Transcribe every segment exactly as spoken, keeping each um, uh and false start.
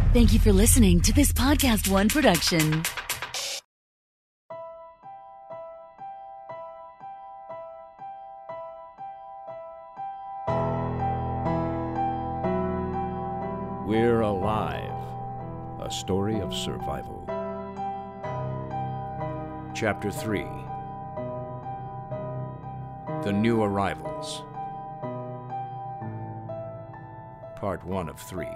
Thank you for listening to this Podcast One production. We're Alive, a story of survival. Chapter three, The New Arrivals. Part one of three.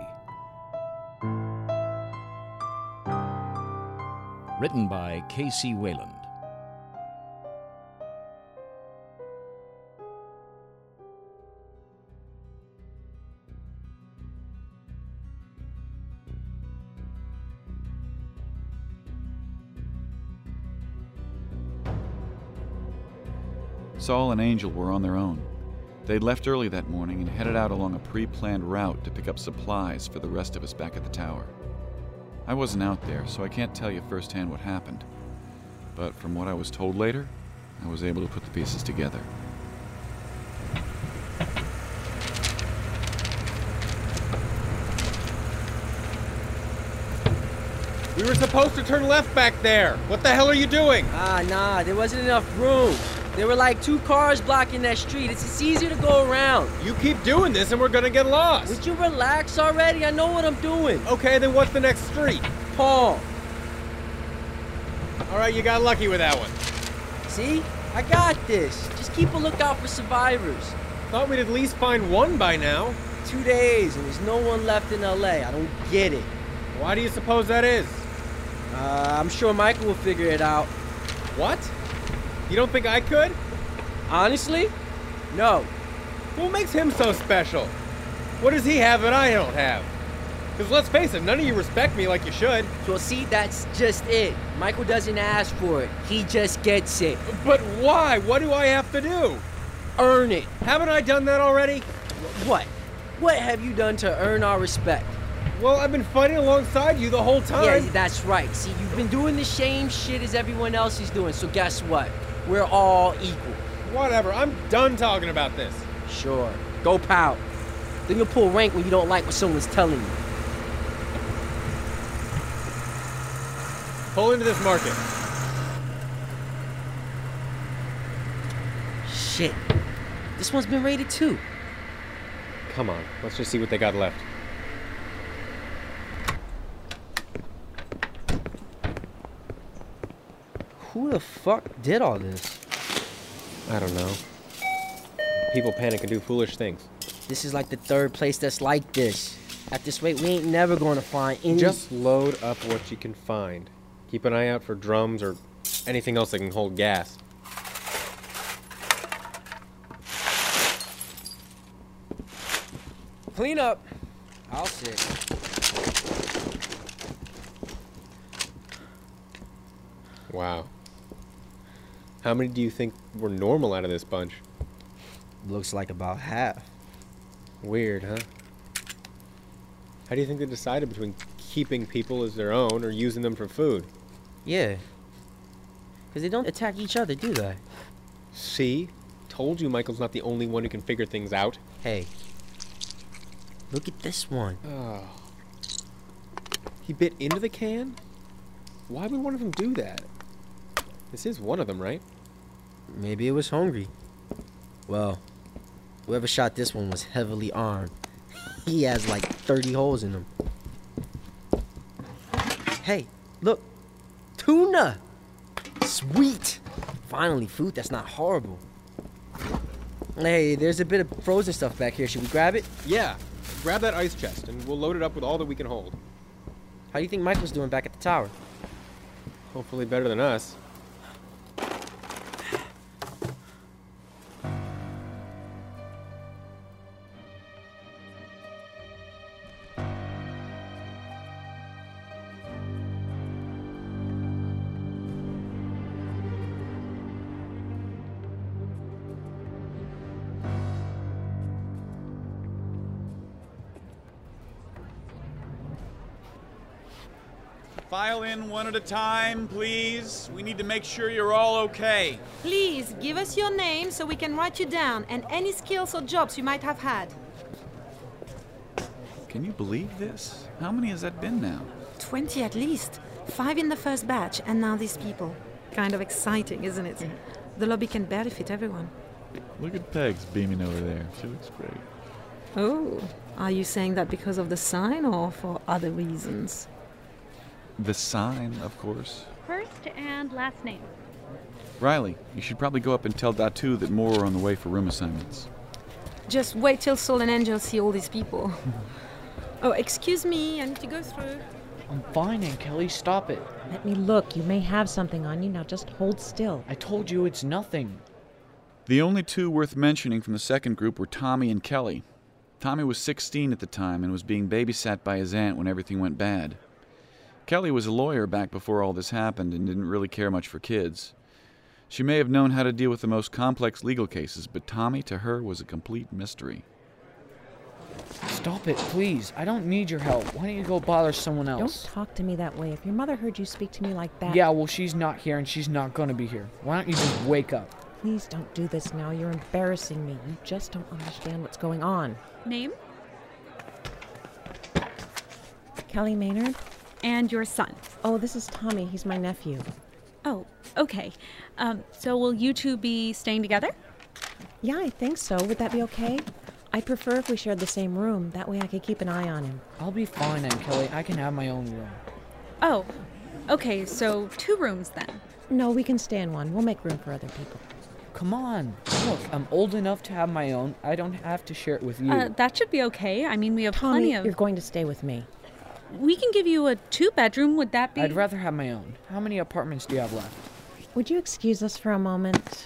Written by K C Wayland. Saul and Angel were on their own. They'd left early that morning and headed out along a pre-planned route to pick up supplies for the rest of us back at the tower. I wasn't out there, so I can't tell you firsthand what happened. But from what I was told later, I was able to put the pieces together. We were supposed to turn left back there. What the hell are you doing? Ah, nah, there wasn't enough room. There were like two cars blocking that street. It's, it's easier to go around. You keep doing this and we're gonna get lost. Would you relax already? I know what I'm doing. Okay, then what's the next street? Paul. All right, you got lucky with that one. See? I got this. Just keep a lookout for survivors. Thought we'd at least find one by now. Two days and there's no one left in L A. I don't get it. Why do you suppose that is? Uh, I'm sure Michael will figure it out. What? You don't think I could? Honestly? No. What makes him so special? What does he have that I don't have? Because let's face it, none of you respect me like you should. So see, that's just it. Michael doesn't ask for it. He just gets it. But why? What do I have to do? Earn it. Haven't I done that already? What? What have you done to earn our respect? Well, I've been fighting alongside you the whole time. Yeah, that's right. See, you've been doing the same shit as everyone else is doing, so guess what? We're all equal. Whatever, I'm done talking about this. Sure. Go pout. Then you'll pull rank when you don't like what someone's telling you. Pull into this market. Shit. This one's been raided too. Come on, let's just see what they got left. Who the fuck did all this? I don't know. People panic and do foolish things. This is like the third place that's like this. At this rate, we ain't never going to find any... Just load up what you can find. Keep an eye out for drums or anything else that can hold gas. Clean up. I'll sit. Wow. How many do you think were normal out of this bunch? Looks like about half. Weird, huh? How do you think they decided between keeping people as their own or using them for food? Yeah. Because they don't attack each other, do they? See? Told you Michael's not the only one who can figure things out. Hey. Look at this one. Oh. He bit into the can? Why would one of them do that? This is one of them, right? Maybe it was hungry. Well, whoever shot this one was heavily armed. He has like thirty holes in him. Hey, look. Tuna! Sweet! Finally, food that's not horrible. Hey, there's a bit of frozen stuff back here. Should we grab it? Yeah. Grab that ice chest and we'll load it up with all that we can hold. How do you think Michael's doing back at the tower? Hopefully better than us. File in one at a time, please. We need to make sure you're all okay. Please, give us your name so we can write you down and any skills or jobs you might have had. Can you believe this? How many has that been now? twenty at least. Five in the first batch, and now these people. Kind of exciting, isn't it? The lobby can barely fit everyone. Look at Pegs beaming over there. She looks great. Oh, are you saying that because of the sign or for other reasons? The sign, of course. First and last name. Riley, you should probably go up and tell Datu that more are on the way for room assignments. Just wait till Soul and Angel see all these people. Oh, excuse me, I need to go through. I'm fine, Aunt Kelly. Stop it. Let me look. You may have something on you. Now just hold still. I told you it's nothing. The only two worth mentioning from the second group were Tommy and Kelly. Tommy was sixteen at the time and was being babysat by his aunt when everything went bad. Kelly was a lawyer back before all this happened and didn't really care much for kids. She may have known how to deal with the most complex legal cases, but Tommy to her was a complete mystery. Stop it, please. I don't need your help. Why don't you go bother someone else? Don't talk to me that way. If your mother heard you speak to me like that... Yeah, well, she's not here and she's not going to be here. Why don't you just wake up? Please don't do this now. You're embarrassing me. You just don't understand what's going on. Name? Kelly Maynard? And your son. Oh, this is Tommy. He's my nephew. Oh, okay. Um, so will you two be staying together? Yeah, I think so. Would that be okay? I'd prefer if we shared the same room. That way I could keep an eye on him. I'll be fine, Aunt Kelly. I can have my own room. Oh, okay, so two rooms then. No, we can stay in one. We'll make room for other people. Come on. Look, I'm old enough to have my own. I don't have to share it with you. Uh, that should be okay. I mean, we have Tommy, plenty of... you're going to stay with me. We can give you a two-bedroom. Would that be... I'd rather have my own. How many apartments do you have left? Would you excuse us for a moment?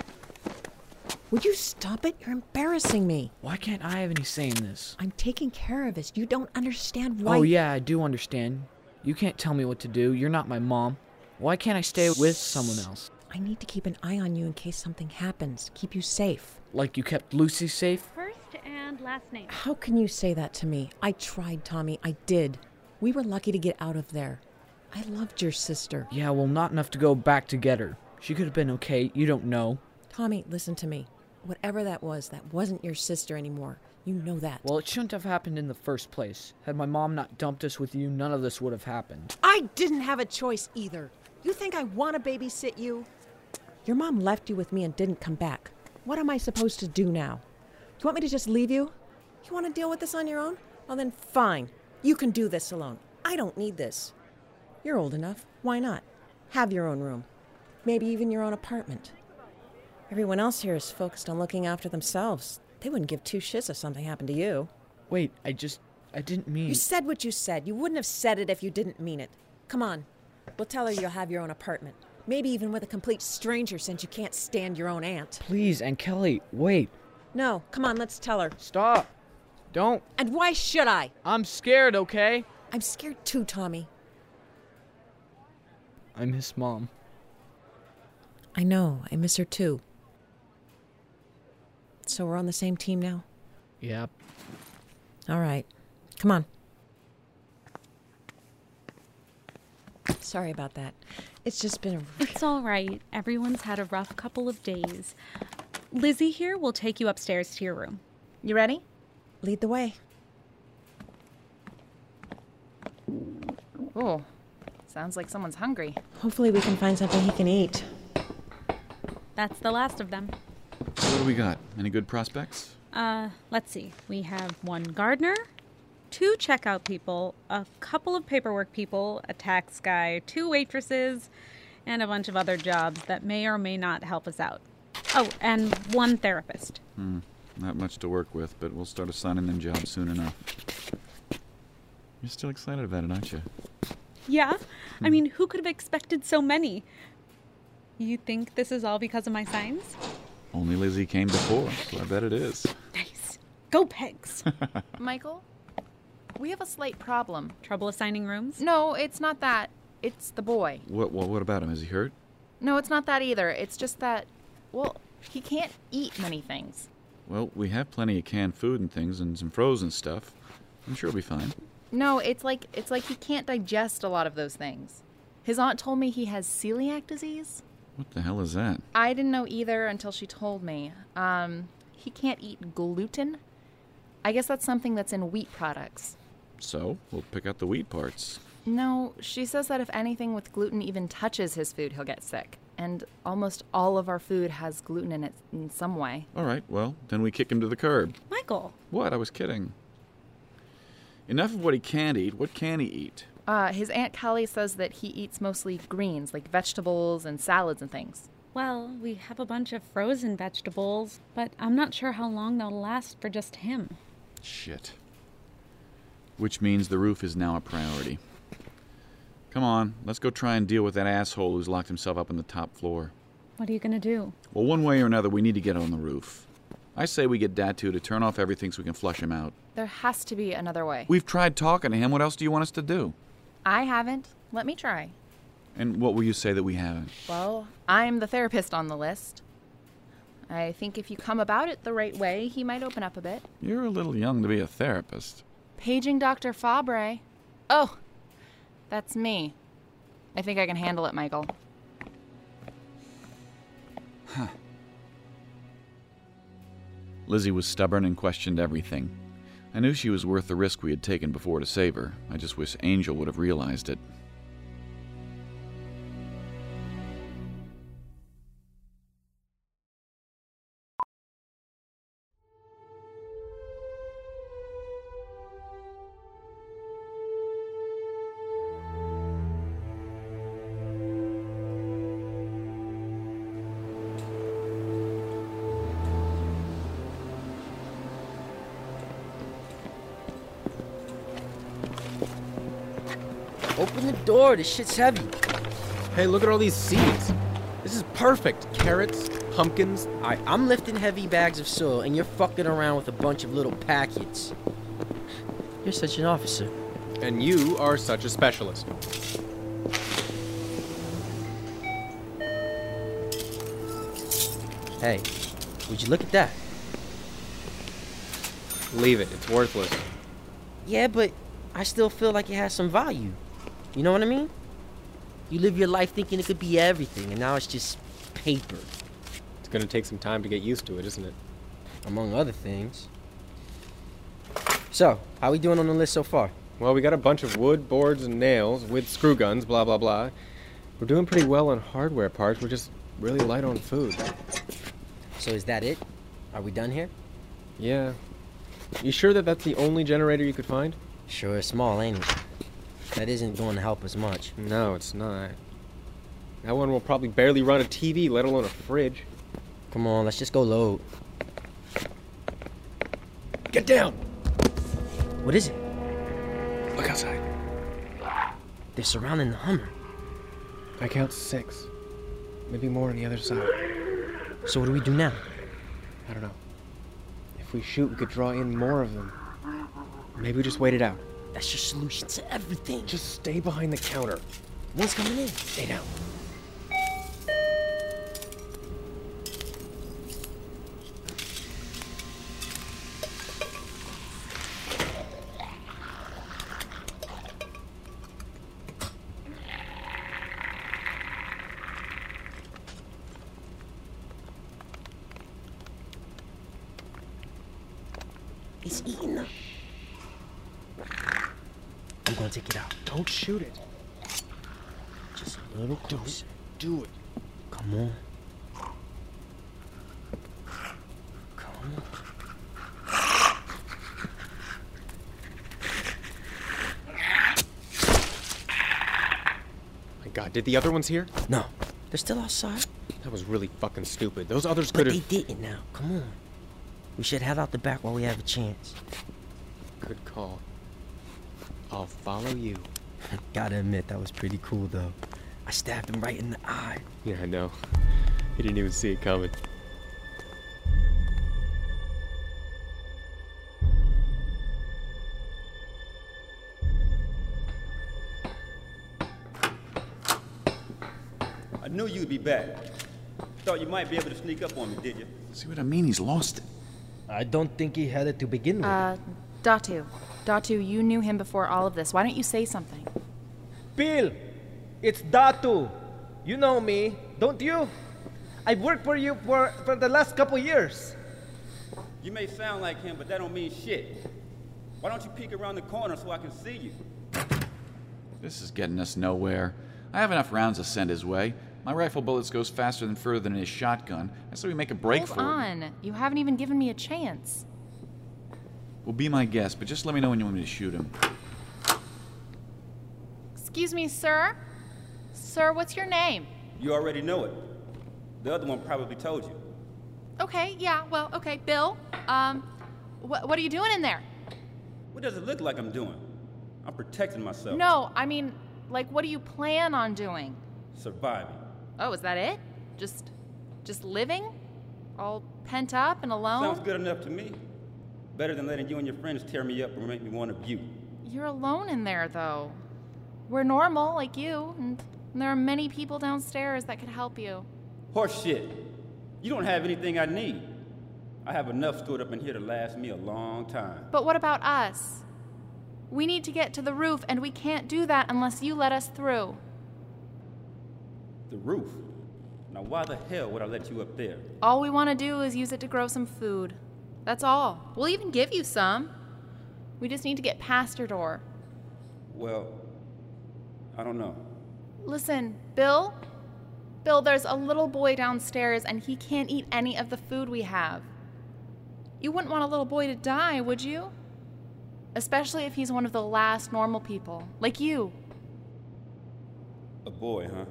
Would you stop it? You're embarrassing me. Why can't I have any say in this? I'm taking care of this. You don't understand why... Oh, yeah, I do understand. You can't tell me what to do. You're not my mom. Why can't I stay with someone else? I need to keep an eye on you in case something happens. Keep you safe. Like you kept Lucy safe? First and last name. How can you say that to me? I tried, Tommy. I did. We were lucky to get out of there. I loved your sister. Yeah, well, not enough to go back to get her. She could have been okay. You don't know. Tommy, listen to me. Whatever that was, that wasn't your sister anymore. You know that. Well, it shouldn't have happened in the first place. Had my mom not dumped us with you, none of this would have happened. I didn't have a choice either. You think I want to babysit you? Your mom left you with me and didn't come back. What am I supposed to do now? You want me to just leave you? You want to deal with this on your own? Well, then fine. You can do this alone. I don't need this. You're old enough. Why not? Have your own room. Maybe even your own apartment. Everyone else here is focused on looking after themselves. They wouldn't give two shits if something happened to you. Wait, I just... I didn't mean... You said what you said. You wouldn't have said it if you didn't mean it. Come on. We'll tell her you'll have your own apartment. Maybe even with a complete stranger since you can't stand your own aunt. Please, Aunt Kelly, wait. No, come on, let's tell her. Stop. Don't. And why should I? I'm scared, okay? I'm scared too, Tommy. I miss Mom. I know. I miss her too. So we're on the same team now? Yep. All right. Come on. Sorry about that. It's just been a... It's all right. Everyone's had a rough couple of days. Lizzie here will take you upstairs to your room. You ready? Lead the way. Oh, sounds like someone's hungry. Hopefully we can find something he can eat. That's the last of them. So what do we got? Any good prospects? Uh, let's see. We have one gardener, two checkout people, a couple of paperwork people, a tax guy, two waitresses, and a bunch of other jobs that may or may not help us out. Oh, and one therapist. Hmm. Not much to work with, but we'll start assigning them jobs soon enough. You're still excited about it, aren't you? Yeah? I mean, who could have expected so many? You think this is all because of my signs? Only Lizzie came before, so I bet it is. Nice. Go Pegs! Michael, we have a slight problem. Trouble assigning rooms? No, it's not that. It's the boy. What, what, what about him? Is he hurt? No, it's not that either. It's just that, well, he can't eat many things. Well, we have plenty of canned food and things and some frozen stuff. I'm sure he'll be fine. No, it's like it's like he can't digest a lot of those things. His aunt told me he has celiac disease. What the hell is that? I didn't know either until she told me. Um, he can't eat gluten. I guess that's something that's in wheat products. So, we'll pick out the wheat parts. No, she says that if anything with gluten even touches his food, he'll get sick. And almost all of our food has gluten in it in some way. All right, well, then we kick him to the curb. Michael. What? I was kidding. Enough of what he can't eat. What can he eat? Uh, his Aunt Callie says that he eats mostly greens, like vegetables and salads and things. Well, we have a bunch of frozen vegetables, but I'm not sure how long they'll last for just him. Shit. Which means the roof is now a priority. Come on, let's go try and deal with that asshole who's locked himself up on the top floor. What are you gonna do? Well, one way or another, we need to get on the roof. I say we get Datu to turn off everything so we can flush him out. There has to be another way. We've tried talking to him. What else do you want us to do? I haven't. Let me try. And what will you say that we haven't? Well, I'm the therapist on the list. I think if you come about it the right way, he might open up a bit. You're a little young to be a therapist. Paging Doctor Fabre. Oh, that's me. I think I can handle it, Michael. Huh. Lizzie was stubborn and questioned everything. I knew she was worth the risk we had taken before to save her. I just wish Angel would have realized it. Open the door, this shit's heavy. Hey, look at all these seeds. This is perfect. Carrots, pumpkins. Alright, I'm lifting heavy bags of soil and you're fucking around with a bunch of little packets. You're such an officer. And you are such a specialist. Hey, would you look at that? Leave it, it's worthless. Yeah, but I still feel like it has some value. You know what I mean? You live your life thinking it could be everything, and now it's just paper. It's gonna take some time to get used to it, isn't it? Among other things. So, how we doing on the list so far? Well, we got a bunch of wood, boards, and nails with screw guns, blah, blah, blah. We're doing pretty well on hardware parts. We're just really light on food. So is that it? Are we done here? Yeah. You sure that that's the only generator you could find? Sure, it's small, ain't it? That isn't going to help us much. No, it's not. That one will probably barely run a T V, let alone a fridge. Come on, let's just go load. Get down! What is it? Look outside. They're surrounding the Hummer. I count six. Maybe more on the other side. So what do we do now? I don't know. If we shoot, we could draw in more of them. Maybe we just wait it out. That's your solution to everything. Just stay behind the counter. One's coming in. Stay down. It's eating them. I'm gonna take it out. Don't shoot it. Just a little closer. Don't do it. Come on. Come on. My God, did the other ones hear? No, they're still outside. That was really fucking stupid. Those others But could they have. didn't now. Come on. We should head out the back while we have a chance. Good call. I'll follow you. Gotta admit, that was pretty cool, though. I stabbed him right in the eye. Yeah, I know. He didn't even see it coming. I knew you'd be back. Thought you might be able to sneak up on me, did you? See what I mean? He's lost it. I don't think he had it to begin with. Uh, Datu. Datu, you knew him before all of this. Why don't you say something? Bill, it's Datu. You know me, don't you? I've worked for you for, for the last couple years. You may sound like him, but that don't mean shit. Why don't you peek around the corner so I can see you? This is getting us nowhere. I have enough rounds to send his way. My rifle bullets goes faster than further than his shotgun. I say we make a break Hold for on. it. You haven't even given me a chance. Well, be my guest, but just let me know when you want me to shoot him. Excuse me, sir? Sir, what's your name? You already know it. The other one probably told you. Okay, yeah, well, okay, Bill. Um, wh- what are you doing in there? What does it look like I'm doing? I'm protecting myself. No, I mean, like, what do you plan on doing? Surviving. Oh, is that it? Just, just living? All pent up and alone? Sounds good enough to me. Better than letting you and your friends tear me up or make me want to you. You're alone in there, though. We're normal, like you, and there are many people downstairs that could help you. Horse shit. You don't have anything I need. I have enough stored up in here to last me a long time. But what about us? We need to get to the roof, and we can't do that unless you let us through. The roof? Now why the hell would I let you up there? All we want to do is use it to grow some food. That's all. We'll even give you some. We just need to get past your door. Well, I don't know. Listen, Bill? Bill, there's a little boy downstairs, and he can't eat any of the food we have. You wouldn't want a little boy to die, would you? Especially if he's one of the last normal people, like you. A boy, huh?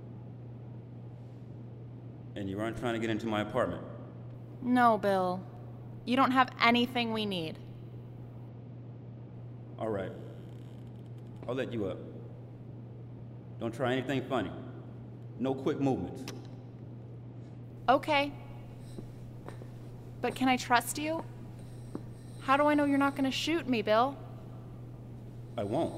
And you aren't trying to get into my apartment? No, Bill. You don't have anything we need. All right. I'll let you up. Don't try anything funny. No quick movements. Okay. But can I trust you? How do I know you're not going to shoot me, Bill? I won't.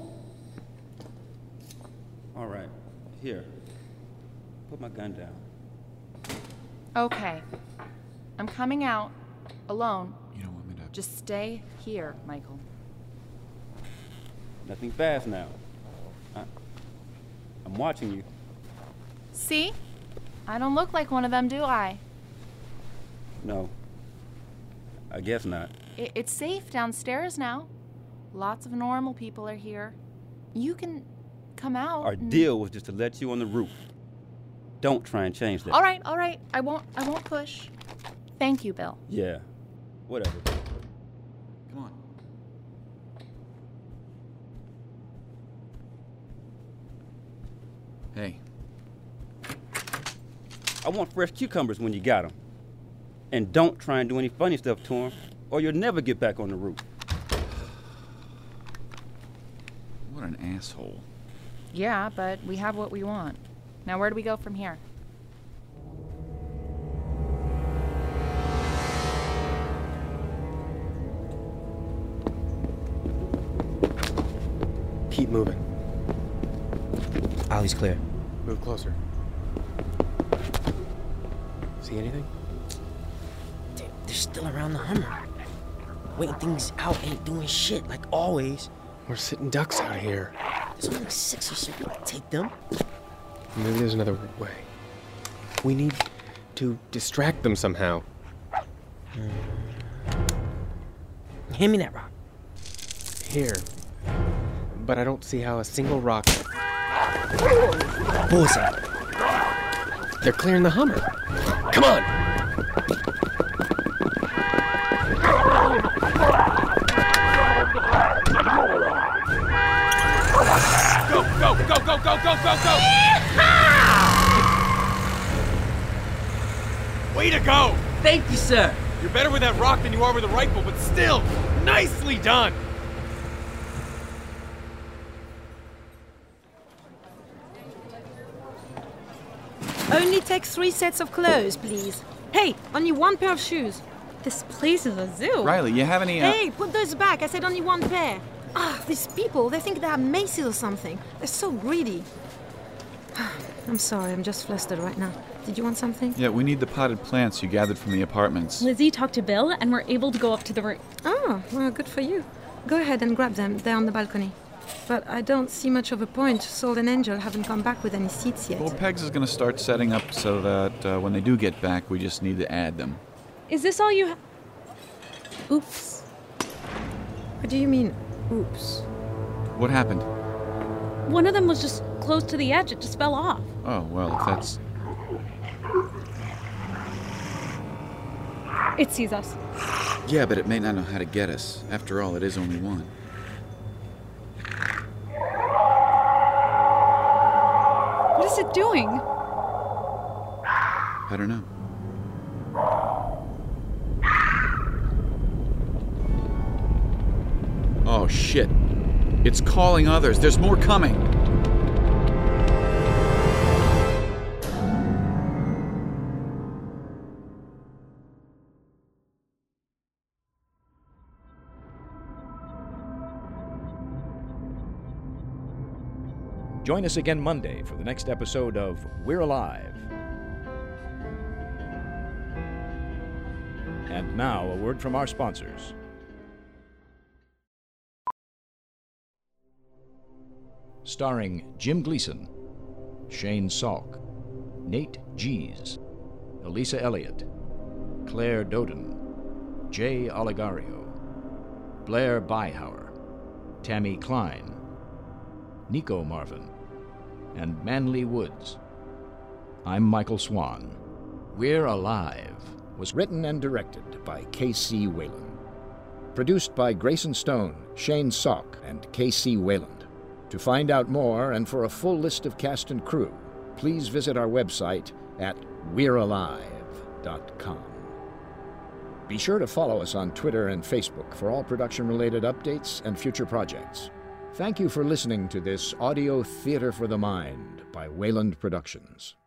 All right. Here. Put my gun down. Okay. I'm coming out. Alone. You don't want me to... Just stay here, Michael. Nothing fast now. I, I'm watching you. See? I don't look like one of them, do I? No. I guess not. I- it's safe downstairs now. Lots of normal people are here. You can come out. Our and... deal was just to let you on the roof. Don't try and change that. All right, all right. I won't. I won't push. Thank you, Bill. Yeah. Whatever. Come on. Hey. I want fresh cucumbers when you got them. And don't try and do any funny stuff to them, or you'll never get back on the roof. What an asshole. Yeah, but we have what we want. Now, where do we go from here? Keep moving. Alley's clear. Move closer. See anything? They're, they're still around the Hummer. Waiting things out ain't doing shit, like always. We're sitting ducks out here. There's only six or so. We can take them. Maybe there's another way. We need to distract them somehow. Hmm. Hand me that rock. Here. But I don't see how a single rock... Bullseye. They're clearing the Hummer. Come on! Go, go, go, go, go, go, go, go! Way to go! Thank you, sir. You're better with that rock than you are with a rifle, but still, nicely done! Only take three sets of clothes, please. Hey, only one pair of shoes. This place is a zoo. Riley, you have any... Uh... Hey, put those back. I said only one pair. Ah, these people, they think they are Macy's or something. They're so greedy. I'm sorry, I'm just flustered right now. Did you want something? Yeah, we need the potted plants you gathered from the apartments. Lizzie talked to Bill, and we're able to go up to the roof. Oh, well, good for you. Go ahead and grab them. They're on the balcony. But I don't see much of a point. Soul and Angel haven't come back with any seats yet. Well, Pegs is going to start setting up so that uh, when they do get back, we just need to add them. Is this all you have? Oops. What do you mean, oops? What happened? One of them was just close to the edge. It just fell off. Oh, well, if that's... It sees us. Yeah, but it may not know how to get us. After all, it is only one. What is it doing? I don't know. Oh, shit. It's calling others. There's more coming. Join us again Monday for the next episode of We're Alive. And now, a word from our sponsors. Starring Jim Gleason, Shane Salk, Nate Gies, Elisa Elliott, Claire Doden, Jay Oligario, Blair Byhauer, Tammy Klein, Nico Marvin, and Manly Woods. I'm Michael Swan. We're Alive was written and directed by K C Wayland. Produced by Grayson Stone, Shane Salk, and K C Wayland. To find out more and for a full list of cast and crew, please visit our website at we're alive dot com. Be sure to follow us on Twitter and Facebook for all production-related updates and future projects. Thank you for listening to this audio theater for the mind by Wayland Productions.